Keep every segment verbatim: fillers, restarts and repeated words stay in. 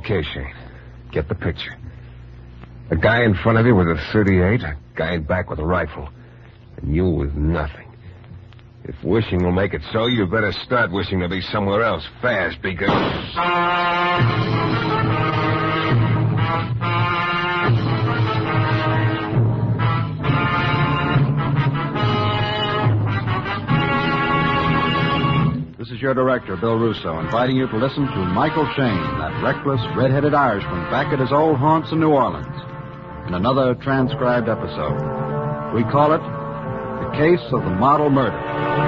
Okay, Shane. Get the picture. A guy in front of you with a thirty-eight, a guy in back with a rifle, and you with nothing. If wishing will make it so, you better start wishing to be somewhere else fast, because... This is your director, Bill Russo, inviting you to listen to Michael Shane, that reckless, red-headed Irishman back at his old haunts in New Orleans, in another transcribed episode. We call it The Case of the Model Murder.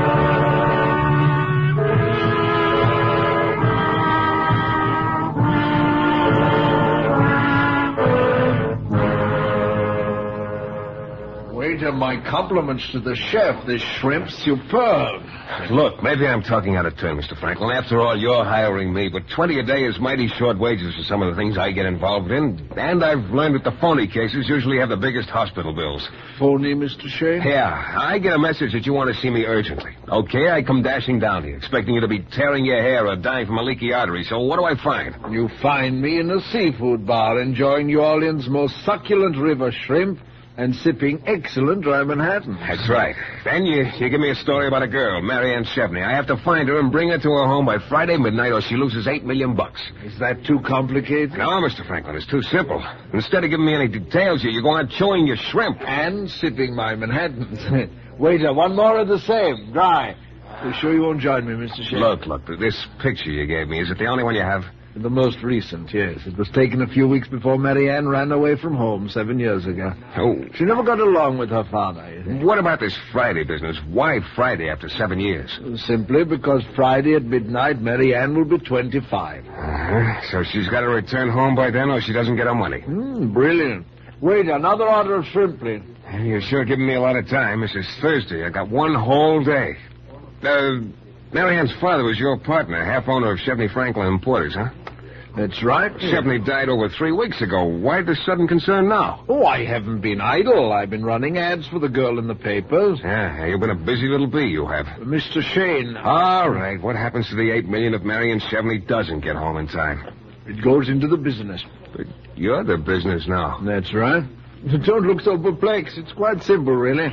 Waiter, my compliments to the chef. This shrimp's superb. Look, maybe I'm talking out of turn, Mister Franklin. After all, you're hiring me, but twenty a day is mighty short wages for some of the things I get involved in. And I've learned that the phony cases usually have the biggest hospital bills. Phony, Mister Shane? Yeah, I get a message that you want to see me urgently. Okay, I come dashing down here, expecting you to be tearing your hair or dying from a leaky artery. So what do I find? You find me in a seafood bar enjoying New Orleans' most succulent river shrimp and sipping excellent dry Manhattan. That's right. Then you, you give me a story about a girl, Marianne Chevney. I have to find her and bring her to her home by Friday midnight or she loses eight million bucks. Is that too complicated? No, Mister Franklin, it's too simple. Instead of giving me any details, you, you go on chewing your shrimp. And sipping my Manhattans. Waiter, one more of the same, dry. You sure you won't join me, Mister Shane? Look, look, this picture you gave me, is it the only one you have? The most recent, yes. It was taken a few weeks before Marianne ran away from home seven years ago. Oh. She never got along with her father, you think? What about this Friday business? Why Friday after seven years? Simply because Friday at midnight, Marianne will be twenty-five. Uh-huh. So she's got to return home by then or she doesn't get her money. Mm, brilliant. Wait, another order of shrimp, please. You're sure giving me a lot of time. This is Thursday. I got one whole day. Uh, Marianne's father was your partner, half owner of Chevney Franklin Importers, huh? That's right. Chevney died over three weeks ago. Why the sudden concern now? Oh, I haven't been idle. I've been running ads for the girl in the papers. Yeah, you've been a busy little bee, you have. Mister Shane. All right. What happens to the eight million if Marion Chevney doesn't get home in time? It goes into the business. But you're the business now. That's right. Don't look so perplexed. It's quite simple, really.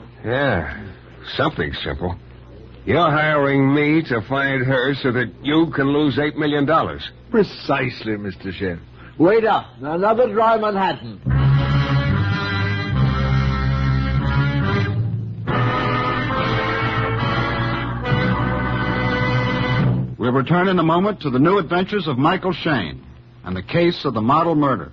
Yeah, something simple. You're hiring me to find her so that you can lose eight million dollars. Precisely, Mister Shane. Wait up. Another dry Manhattan. We'll return in a moment to the new adventures of Michael Shane and the case of the model murder.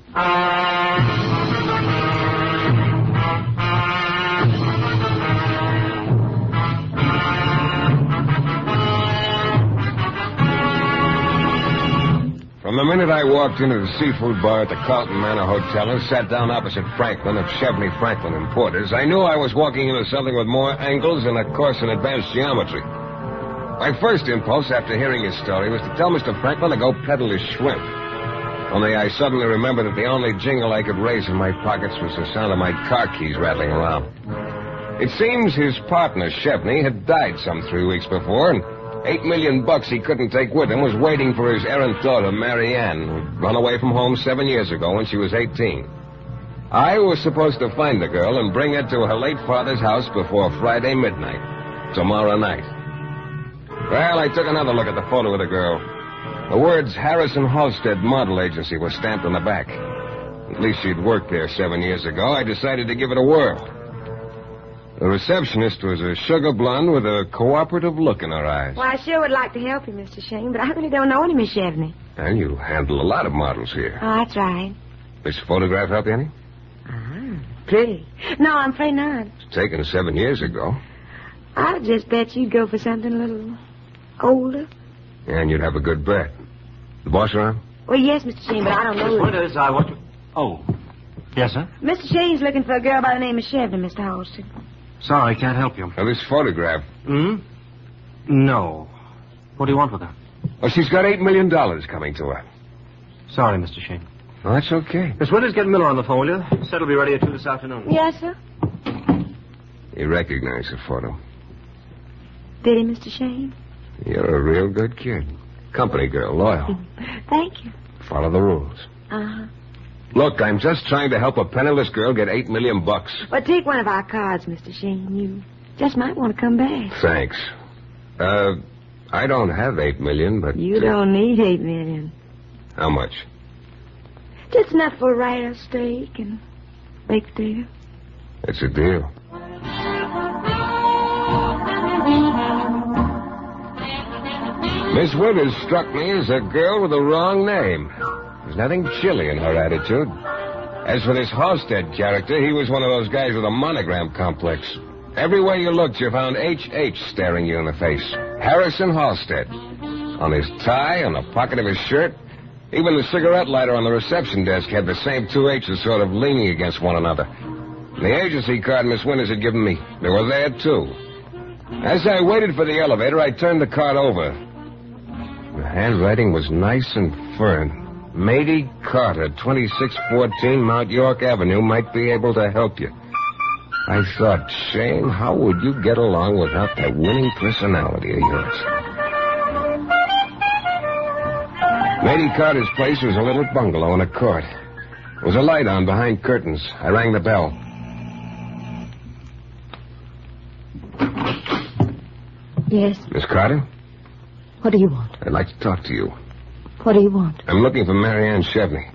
From the minute I walked into the seafood bar at the Carlton Manor Hotel and sat down opposite Franklin of Chevney Franklin Importers, I knew I was walking into something with more angles and a course in advanced geometry. My first impulse after hearing his story was to tell Mister Franklin to go peddle his shrimp. Only I suddenly remembered that the only jingle I could raise in my pockets was the sound of my car keys rattling around. It seems his partner, Chevney, had died some three weeks before, and Eight million bucks he couldn't take with him was waiting for his errant daughter, Marianne, who'd run away from home seven years ago when she was eighteen. I was supposed to find the girl and bring her to her late father's house before Friday midnight, tomorrow night. Well, I took another look at the photo of the girl. The words Harrison Halstead Model Agency were stamped on the back. At least she'd worked there seven years ago. I decided to give it a whirl. The receptionist was a sugar blonde with a cooperative look in her eyes. Well, I sure would like to help you, Mister Shane, but I really don't know any Miss Chevney. And you handle a lot of models here. Oh, that's right. This photograph help you any? Ah, pretty. No, I'm afraid not. It's taken seven years ago. I'd just bet you'd go for something a little older. And you'd have a good bet. The boss around? Well, yes, Mister Shane, but I don't know. What is I want to... Oh. Yes, sir? Mister Shane's looking for a girl by the name of Chevney, Mister Halstead. Sorry, can't help you. Now, this photograph. Hmm? No. What do you want with her? Well, she's got eight million dollars coming to her. Sorry, Mister Shane. Well, that's okay. Miss Winters, get Miller on the phone, will you? Set will be ready at two this afternoon. Yes, sir? He recognized the photo. Did he, Mister Shane? You're a real good kid. Company girl, loyal. Thank you. follow the rules. Uh-huh. Look, I'm just trying to help a penniless girl get eight million bucks. Well, take one of our cards, Mister Shane. You just might want to come back. Thanks. Uh, I don't have eight million, but... You don't need eight million. How much? Just enough for a writer's steak and baked potato. It's a deal. Miss Winters struck me as a girl with the wrong name. There's nothing chilly in her attitude. As for this Halstead character, he was one of those guys with a monogram complex. Everywhere you looked, you found H H staring you in the face. Harrison Halstead. On his tie, on the pocket of his shirt, even the cigarette lighter on the reception desk had the same two H's sort of leaning against one another. The agency card Miss Winters had given me, they were there, too. As I waited for the elevator, I turned the card over. The handwriting was nice and firm. Mady Carter, twenty-six fourteen Mount York Avenue, might be able to help you. I thought, Shane, how would you get along without that winning personality of yours? Mady Carter's place was a little bungalow in a court. There was a light on behind curtains. I rang the bell. Yes? Miss Carter? What do you want? I'd like to talk to you. What do you want? I'm looking for Marianne Chevney.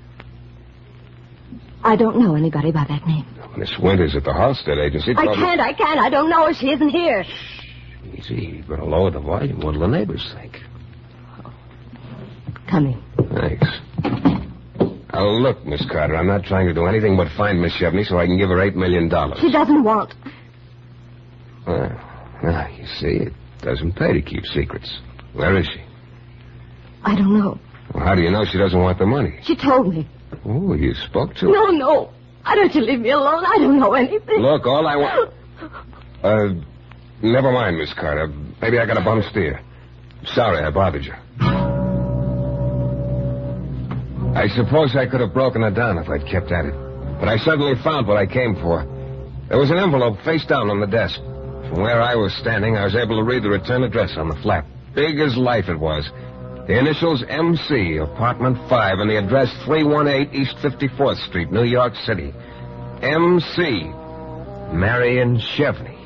I don't know anybody by that name. Miss Winters at the Halstead Agency. I can't, I can't. I don't know her. She isn't here. Easy. You've got to lower the volume. What'll the neighbors think? Come in. Thanks. Now, look, Miss Carter, I'm not trying to do anything but find Miss Chevney so I can give her eight million dollars. She doesn't want. Well, now, you see, it doesn't pay to keep secrets. Where is she? I don't know. Well, how do you know she doesn't want the money? She told me. Oh, you spoke to her? No, no. Why don't you leave me alone? I don't know anything. Look, all I want... Uh, never mind, Miss Carter. Maybe I got a bum steer. Sorry I bothered you. I suppose I could have broken her down if I'd kept at it. But I suddenly found what I came for. There was an envelope face down on the desk. From where I was standing, I was able to read the return address on the flap. Big as life it was. The initials M C, apartment five, and the address three one eight East fifty-fourth Street, New York City. M C, Marion Chevney.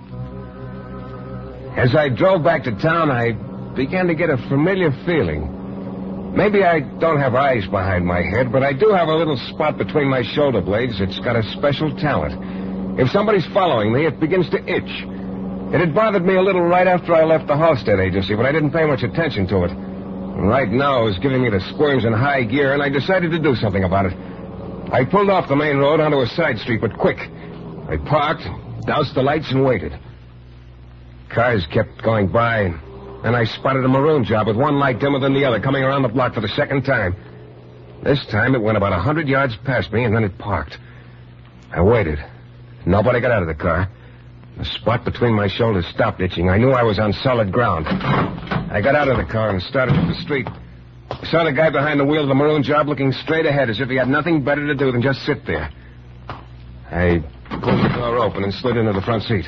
As I drove back to town, I began to get a familiar feeling. Maybe I don't have eyes behind my head, but I do have a little spot between my shoulder blades that's got a special talent. If somebody's following me, it begins to itch. It had bothered me a little right after I left the Halstead Agency, but I didn't pay much attention to it. And right now, it was giving me the squirms in high gear, and I decided to do something about it. I pulled off the main road onto a side street, but quick. I parked, doused the lights, and waited. Cars kept going by, and I spotted a maroon job with one light dimmer than the other coming around the block for the second time. This time, it went about a hundred yards past me, and then it parked. I waited. Nobody got out of the car. The spot between my shoulders stopped itching. I knew I was on solid ground. I got out of the car and started up the street. I saw the guy behind the wheel of the maroon job looking straight ahead as if he had nothing better to do than just sit there. I pulled the door open and slid into the front seat.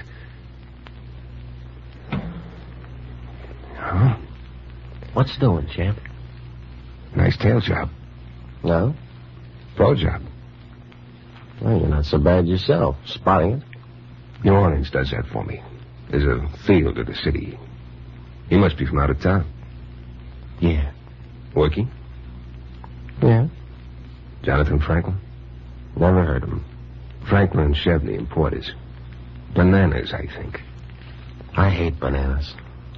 Huh? What's doing, champ? Nice tail job. No? Pro job. Well, you're not so bad yourself, spotting it. New Orleans does that for me. There's a feel to the city. He must be from out of town. Yeah. Working? Yeah. Jonathan Franklin? Never heard of him. Franklin and Chevney importers. Bananas, I think. I hate bananas.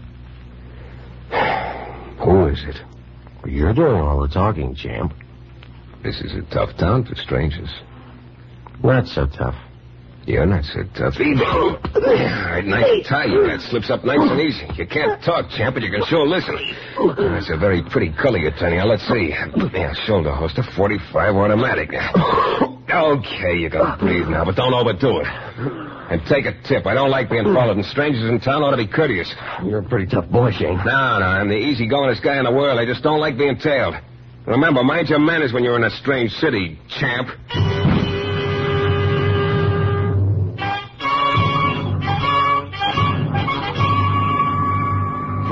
Who is it? You're doing all the talking, champ. This is a tough town for strangers. Not so tough. You're not so tough either. All right, nice tie you got. Slips up nice and easy. You can't talk, champ, but you can sure listen. That's a very pretty color you're turning out. Let's see. Yeah, shoulder holster, forty-five automatic. Okay, you can breathe now, but don't overdo it. And take a tip. I don't like being followed, and strangers in town ought to be courteous. You're a pretty tough boy, Shane. No, no, I'm the easygoingest guy in the world. I just don't like being tailed. Remember, mind your manners when you're in a strange city, champ.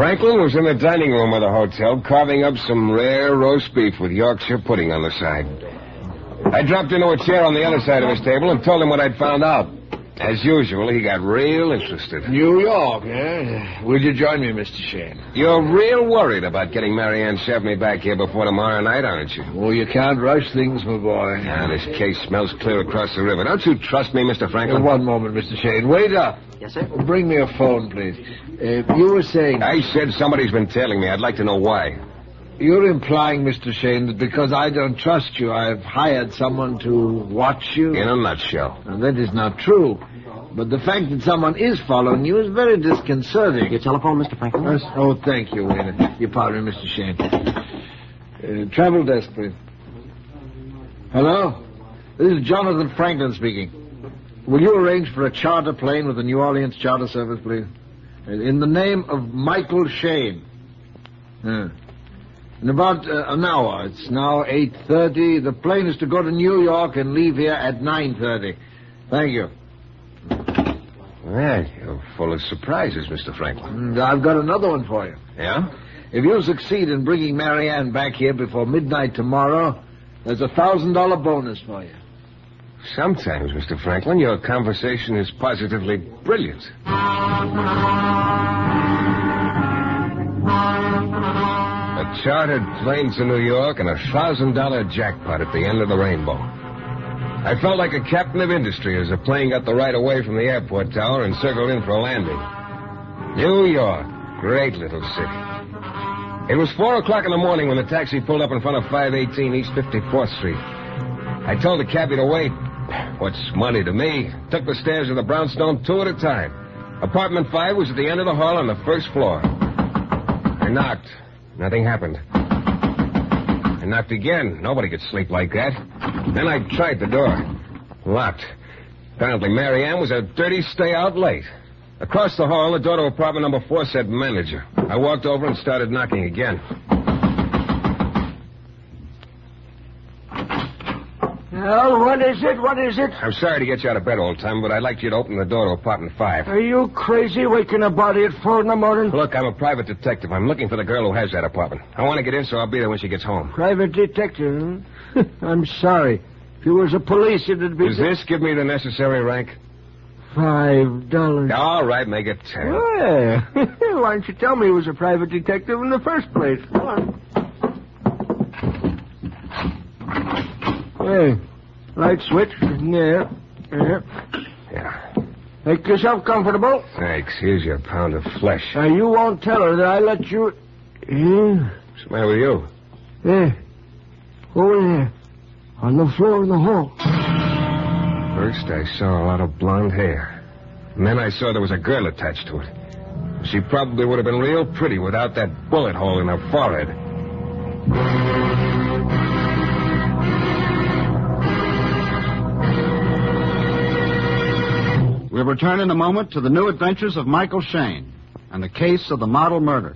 Franklin was in the dining room of the hotel carving up some rare roast beef with Yorkshire pudding on the side. I dropped into a chair on the other side of his table and told him what I'd found out. As usual, he got real interested. New York, eh? Will you join me, Mister Shane? You're real worried about getting Marianne Chevney back here before tomorrow night, aren't you? Oh, you can't rush things, my boy. Ah, this case smells clear across the river. Don't you trust me, Mister Franklin? One moment, Mister Shane. Wait up. Yes, sir? Bring me a phone, please. Uh, you were saying... I said somebody's been tailing me. I'd like to know why. You're implying, Mister Shane, that because I don't trust you, I've hired someone to watch you? In a nutshell. Now, that is not true. But the fact that someone is following you is very disconcerting. Your telephone, Mister Franklin? Yes. Oh, thank you, Wayne. You pardon me, Mister Shane. Uh, travel desk, please. Hello? This is Jonathan Franklin speaking. Will you arrange for a charter plane with the New Orleans Charter Service, please? In the name of Michael Shane. Yeah. In about uh, an hour. It's now eight thirty. The plane is to go to New York and leave here at nine thirty. Thank you. Well, you're full of surprises, Mister Franklin. And I've got another one for you. Yeah? If you succeed in bringing Marianne back here before midnight tomorrow, there's a thousand dollar bonus for you. Sometimes, Mister Franklin, your conversation is positively brilliant. A chartered plane to New York and a thousand dollar jackpot at the end of the rainbow. I felt like a captain of industry as the plane got the right away from the airport tower and circled in for a landing. New York, great little city. It was four o'clock in the morning when the taxi pulled up in front of five eighteen East fifty-fourth Street. I told the cabbie to wait. What's money to me? Took the stairs of the brownstone two at a time. Apartment five was at the end of the hall on the first floor. I knocked. Nothing happened. I knocked again. Nobody could sleep like that. Then I tried the door. Locked. Apparently Marianne was a dirty stay-out late. Across the hall, the door to apartment number four said manager. I walked over and started knocking again. Well, what is it? What is it? I'm sorry to get you out of bed, old time, but I'd like you to open the door to apartment five. Are you crazy waking a body at four in the morning? Look, I'm a private detective. I'm looking for the girl who has that apartment. I want to get in, so I'll be there when she gets home. Private detective, huh? I'm sorry. If you was a police, it'd be... Does this give me the necessary rank? Five dollars. All right, make it ten. Well, why didn't you tell me he was a private detective in the first place? Come on. Hey, light switch. Yeah. Yeah. Yeah. Make yourself comfortable. Thanks. Here's your pound of flesh. Now, you won't tell her that I let you... Yeah. What's the matter with you? Yeah. Over there. On the floor in the hall. First, I saw a lot of blonde hair. And then I saw there was a girl attached to it. She probably would have been real pretty without that bullet hole in her forehead. We'll return in a moment to the new adventures of Michael Shane and the case of the model murder.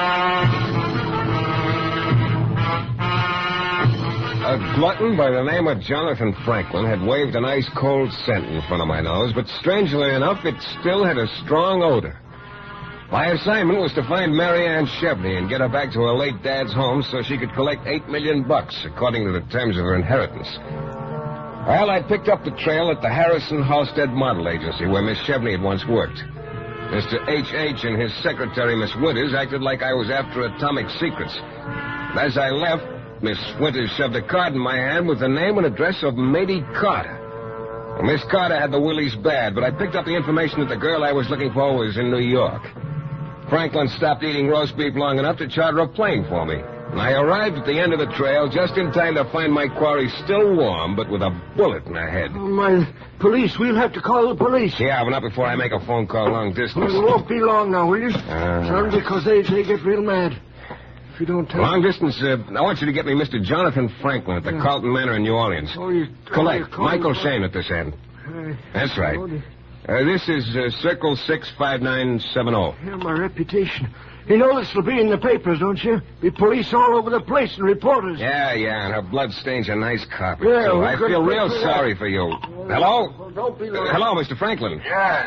A glutton by the name of Jonathan Franklin had waved an ice-cold scent in front of my nose, but strangely enough, it still had a strong odor. My assignment was to find Marianne Chevney and get her back to her late dad's home so she could collect eight million bucks, according to the terms of her inheritance. Well, I picked up the trail at the Harrison Halstead Model Agency, where Miss Chevney had once worked. Mister H H and his secretary, Miss Winters, acted like I was after atomic secrets. As I left, Miss Winters shoved a card in my hand with the name and address of Mady Carter. Well, Miss Carter had the willies bad, but I picked up the information that the girl I was looking for was in New York. Franklin stopped eating roast beef long enough to charter a plane for me. And I arrived at the end of the trail just in time to find my quarry still warm, but with a bullet in her head. Oh, my police. We'll have to call the police. Yeah, but not before I make a phone call long distance. Well, it won't be long now, will you? Uh, Son, because they, they get real mad. If you don't tell Long distance, uh, I want you to get me Mister Jonathan Franklin at the yeah. Carlton Manor in New Orleans. Oh, you... Collect. Oh, Michael Shane at this end. Uh, That's right. Uh, this is uh, Circle six five nine seven zero. Yeah, my reputation. You know this will be in the papers, don't you? Be police all over the place and reporters. Yeah, yeah, and her blood stains a nice carpet, yeah, too. I feel real for sorry that. for you. Oh, Hello? Oh, don't be Uh, hello, Mister Franklin. Yeah.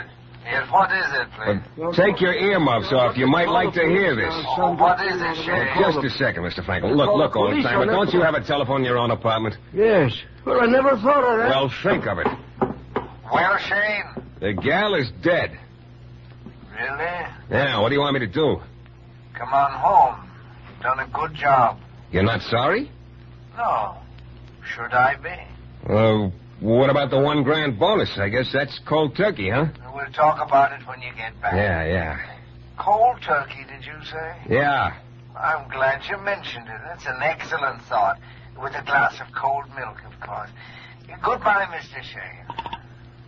Yes, what is it, please? But take your earmuffs off. You might like to hear this. Oh, what is it, Shane? Just a second, Mister Franklin. Look, look, old timer. Don't you have a telephone in your own apartment? Yes. Well, I never thought of that. Well, think of it. Well, Shane? The gal is dead. Really? Yeah, what do you want me to do? Come on home. You've done a good job. You're not sorry? No. Should I be? Uh, what about the one grand bonus? I guess that's cold turkey, huh? We'll talk about it when you get back. Yeah, yeah. Cold turkey, did you say? Yeah. I'm glad you mentioned it. That's an excellent thought. With a glass of cold milk, of course. Goodbye, Mister Shane.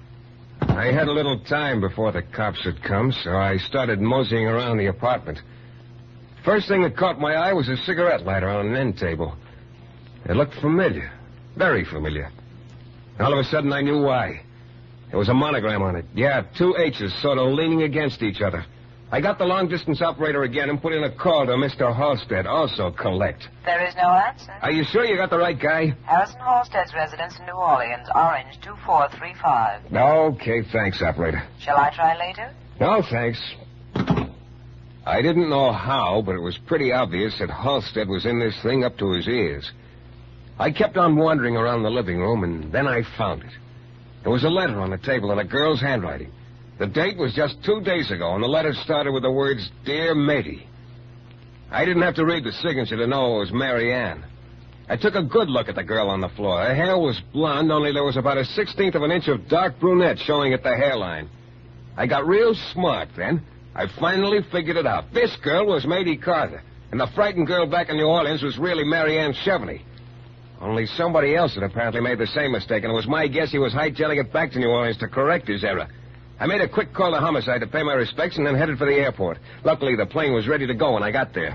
I had a little time before the cops had come, so I started moseying around the apartment. First thing that caught my eye was a cigarette lighter on an end table. It looked familiar. Very familiar. All of a sudden, I knew why. There was a monogram on it. Yeah, two H's sort of leaning against each other. I got the long-distance operator again and put in a call to Mister Halstead, also collect. There is no answer. Are you sure you got the right guy? Harrison Halstead's residence in New Orleans, Orange two four three five. Okay, thanks, operator. Shall I try later? No, thanks. I didn't know how, but it was pretty obvious that Halstead was in this thing up to his ears. I kept on wandering around the living room, and then I found it. There was a letter on the table in a girl's handwriting. The date was just two days ago, and the letter started with the words, Dear Matey. I didn't have to read the signature to know it was Mary Ann. I took a good look at the girl on the floor. Her hair was blonde, only there was about a sixteenth of an inch of dark brunette showing at the hairline. I got real smart then. I finally figured it out. This girl was Matey Carter, and the frightened girl back in New Orleans was really Mary Ann Chevney. Only somebody else had apparently made the same mistake, and it was my guess he was hightailing it back to New Orleans to correct his error. I made a quick call to homicide to pay my respects and then headed for the airport. Luckily, the plane was ready to go when I got there.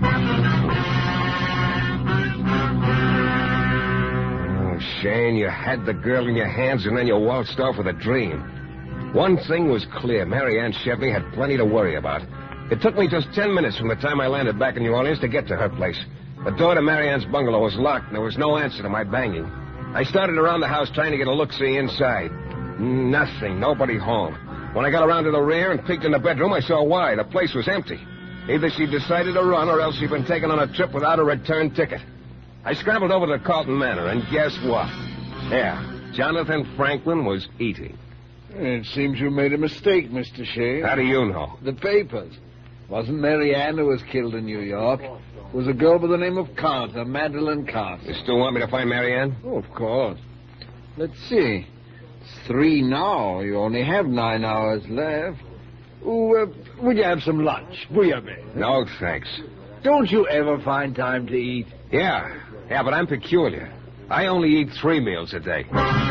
Oh, Shane, you had the girl in your hands and then you waltzed off with a dream. One thing was clear. Mary Ann Chevney had plenty to worry about. It took me just ten minutes from the time I landed back in New Orleans to get to her place. The door to Mary Ann's bungalow was locked, and there was no answer to my banging. I started around the house trying to get a look-see inside. Nothing. Nobody home. When I got around to the rear and peeked in the bedroom, I saw why. The place was empty. Either she decided to run, or else she'd been taken on a trip without a return ticket. I scrambled over to Carlton Manor, and guess what? Yeah, Jonathan Franklin was eating. It seems you made a mistake, Mister Shea. How do you know? The papers. Wasn't Mary Ann who was killed in New York. It was a girl by the name of Carter, Madeline Carter. You still want me to find Mary Ann? Oh, of course. Let's see. It's three now. You only have nine hours left. Oh, uh, would you have some lunch? Bouillabaisse? No, thanks. Don't you ever find time to eat? Yeah. Yeah, but I'm peculiar. I only eat three meals a day.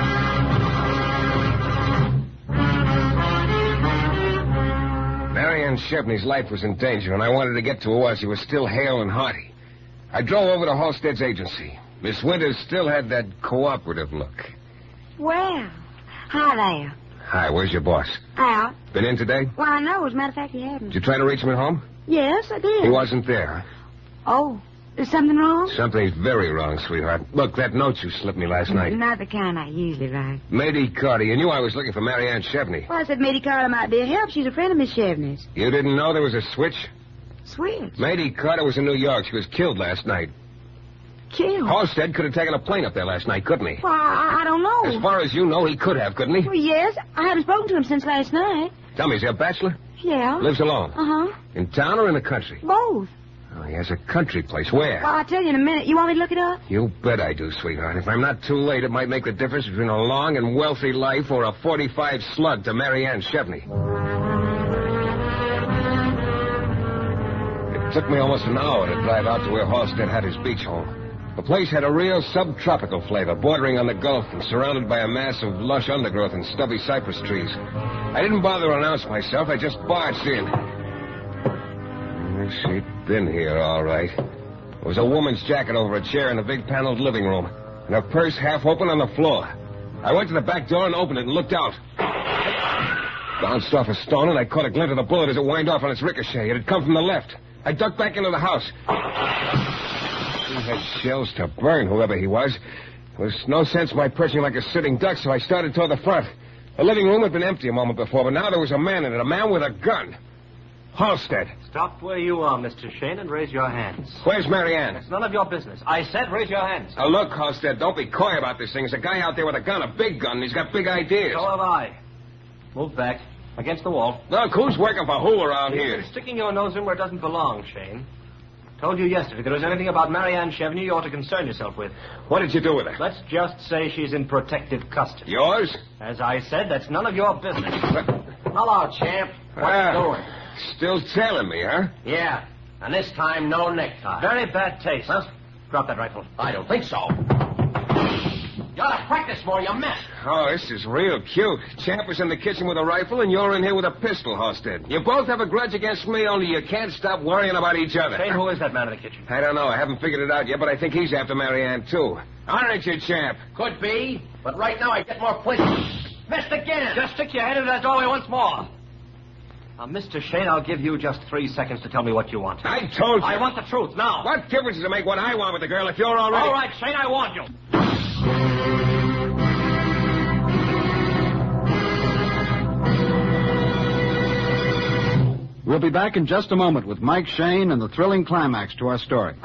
Mary Ann Chevney's life was in danger, and I wanted to get to her while she was still hale and hearty. I drove over to Halstead's agency. Miss Winters still had that cooperative look. Well, hi there. Hi, where's your boss? Out. Been in today? Well, no, as a matter of fact, he hadn't. Did you try to reach him at home? Yes, I did. He wasn't there. Oh, is something wrong? Something's very wrong, sweetheart. Look, that note you slipped me last night. Not the kind I usually write. Matey Carter, you knew I was looking for Mary Ann Chevney. Well, I said Matey Carter might be a help. She's a friend of Miss Chevney's. You didn't know there was a switch? Switch? Matey Carter was in New York. She was killed last night. Killed? Halstead could have taken a plane up there last night, couldn't he? Well, I, I don't know. As far as you know, he could have, couldn't he? Well, yes. I haven't spoken to him since last night. Tell me, is he a bachelor? Yeah. Lives alone? Uh-huh. In town or in the country? Both. Oh, he has a country place. Where? Well, I'll tell you in a minute. You want me to look it up? You bet I do, sweetheart. If I'm not too late, it might make the difference between a long and wealthy life or a forty-five slug to Mary Ann Chevney. It took me almost an hour to drive out to where Halstead had his beach home. The place had a real subtropical flavor, bordering on the Gulf and surrounded by a mass of lush undergrowth and stubby cypress trees. I didn't bother to announce myself. I just barged in. She'd been here, all right. There was a woman's jacket over a chair in the big paneled living room, and her purse half open on the floor. I went to the back door and opened it and looked out. Bounced off a stone, and I caught a glint of the bullet as it whined off on its ricochet. It had come from the left. I ducked back into the house. He had shells to burn, whoever he was. There was no sense in my perching like a sitting duck, so I started toward the front. The living room had been empty a moment before, but now there was a man in it, a man with a gun. Halstead. Stop where you are, Mister Shane, and raise your hands. Where's Marianne? It's none of your business. I said raise your hands. Now, look, Halstead, don't be coy about this thing. There's a guy out there with a gun, a big gun, and he's got big ideas. So have I. Move back. Against the wall. Look, who's working for who around You're here? sticking your nose in where it doesn't belong, Shane. Told you yesterday if there was anything about Marianne Chevney you ought to concern yourself with. What did you do with her? Let's just say she's in protective custody. Yours? As I said, that's none of your business. Hello, champ. What Ah, you doing? Still tailing me, huh? Yeah, and this time no necktie. Very bad taste. Huh? Drop that rifle. I don't think so. You ought to practice more, you missed. Oh, this is real cute. Champ was in the kitchen with a rifle, and you're in here with a pistol, Halstead. You both have a grudge against me, only you can't stop worrying about each other. Shane, who is that man in the kitchen? I don't know. I haven't figured it out yet, but I think he's after Marianne, too. Aren't you, Champ? Could be, but right now I get more points. Missed again. Just stick your head into that doorway once more. Now, Mister Shane, I'll give you just three seconds to tell me what you want. I told you. I want the truth now. What difference does it make what I want with the girl if you're already... All right, Shane, I want you. We'll be back in just a moment with Mike Shane and the thrilling climax to our story.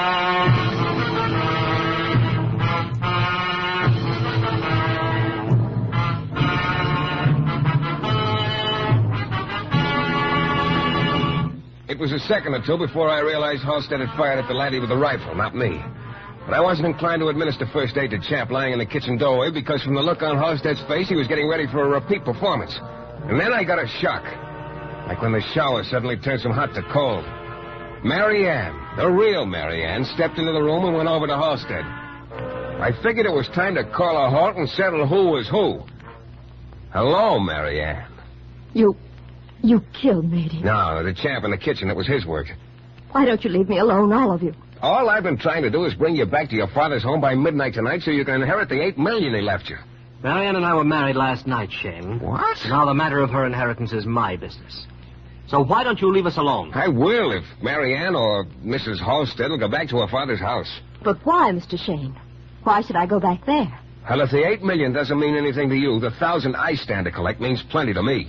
It was a second or two before I realized Halstead had fired at the laddie with the rifle, not me. But I wasn't inclined to administer first aid to Champ lying in the kitchen doorway because from the look on Halstead's face, he was getting ready for a repeat performance. And then I got a shock. Like when the shower suddenly turns from hot to cold. Marianne, the real Marianne, stepped into the room and went over to Halstead. I figured it was time to call a halt and settle who was who. Hello, Marianne. You... you killed Matey. No, the Champ in the kitchen, it was his work. Why don't you leave me alone, all of you? All I've been trying to do is bring you back to your father's home by midnight tonight so you can inherit the eight million he left you. Marianne and I were married last night, Shane. What? Now the matter of her inheritance is my business. So why don't you leave us alone? I will if Marianne or Missus Halstead will go back to her father's house. But why, Mister Shane? Why should I go back there? Well, if the eight million doesn't mean anything to you, the thousand I stand to collect means plenty to me.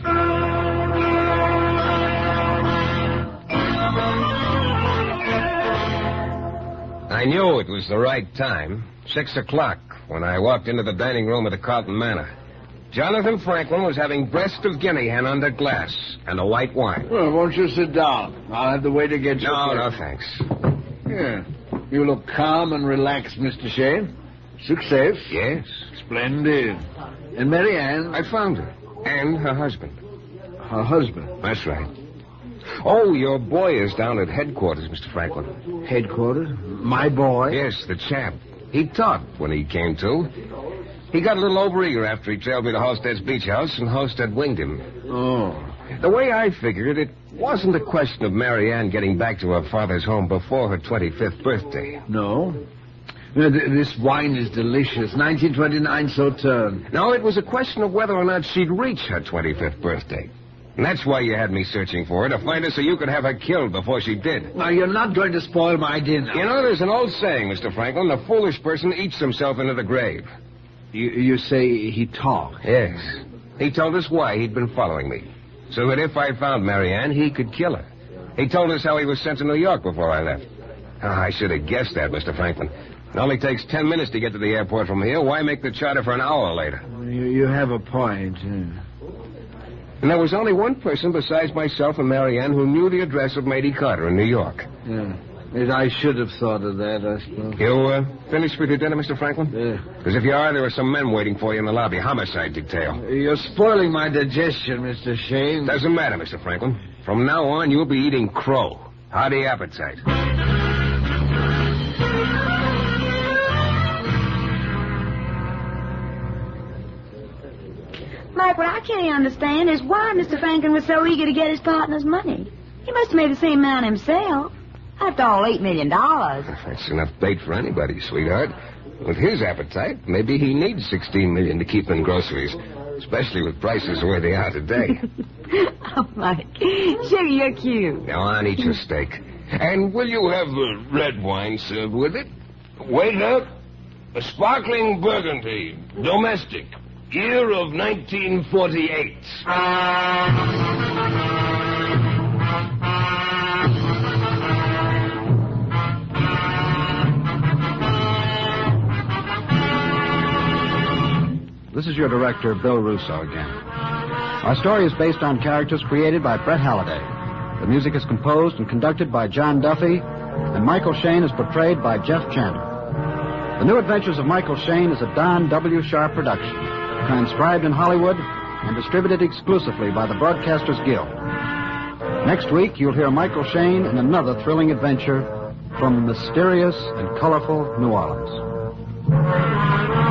I knew it was the right time. Six o'clock, when I walked into the dining room of the Carlton Manor. Jonathan Franklin was having breast of guinea hen under glass and a white wine. Well, won't you sit down? I'll have the waiter get you. No, a no, plate. thanks. Yeah. You look calm and relaxed, Mister Shane. Success. Yes. Splendid. And Marianne? I found her. And her husband. Her husband. That's right. Oh, your boy is down at headquarters, Mister Franklin. Headquarters? My boy? Yes, the Champ. He talked when he came to. He got a little overeager after he trailed me to Halstead's beach house, and Halstead winged him. Oh. The way I figured it, wasn't a question of Marianne getting back to her father's home before her twenty-fifth birthday. No? Uh, th- This wine is delicious. nineteen twenty-nine Sauterne. No, it was a question of whether or not she'd reach her twenty-fifth birthday. And that's why you had me searching for her, to find her so you could have her killed before she did. Now, you're not going to spoil my dinner. You know, there's an old saying, Mister Franklin, the foolish person eats himself into the grave. You, you say he talked? Yes. He told us why he'd been following me. So that if I found Marianne, he could kill her. He told us how he was sent to New York before I left. Oh, I should have guessed that, Mister Franklin. It only takes ten minutes to get to the airport from here. Why make the charter for an hour later? You, you have a point. Yeah. And there was only one person besides myself and Marianne who knew the address of Matey Carter in New York. Yeah. Yes, I should have thought of that, I suppose. You uh, finished with your dinner, Mister Franklin? Yeah. Because if you are, there are some men waiting for you in the lobby. Homicide detail. You're spoiling my digestion, Mister Shane. Doesn't matter, Mister Franklin. From now on, you'll be eating crow. Hearty appetite. Mike, what I can't understand is why Mister Franklin was so eager to get his partner's money. He must have made the same amount himself. After all, eight million dollars. That's enough bait for anybody, sweetheart. With his appetite, maybe he needs sixteen million to keep in groceries, especially with prices the way they are today. Oh, Mike. Sugar, you're cute. Now on, eat your steak. And will you have uh, red wine served with it? Waiter, a sparkling burgundy, domestic. Year of nineteen forty-eight. This is your director, Bill Russo, again. Our story is based on characters created by Brett Halliday. The music is composed and conducted by John Duffy, and Michael Shayne is portrayed by Jeff Chandler. The New Adventures of Michael Shayne is a Don W. Sharp production, transcribed in Hollywood and distributed exclusively by the Broadcasters Guild. Next week, you'll hear Michael Shayne in another thrilling adventure from mysterious and colorful New Orleans.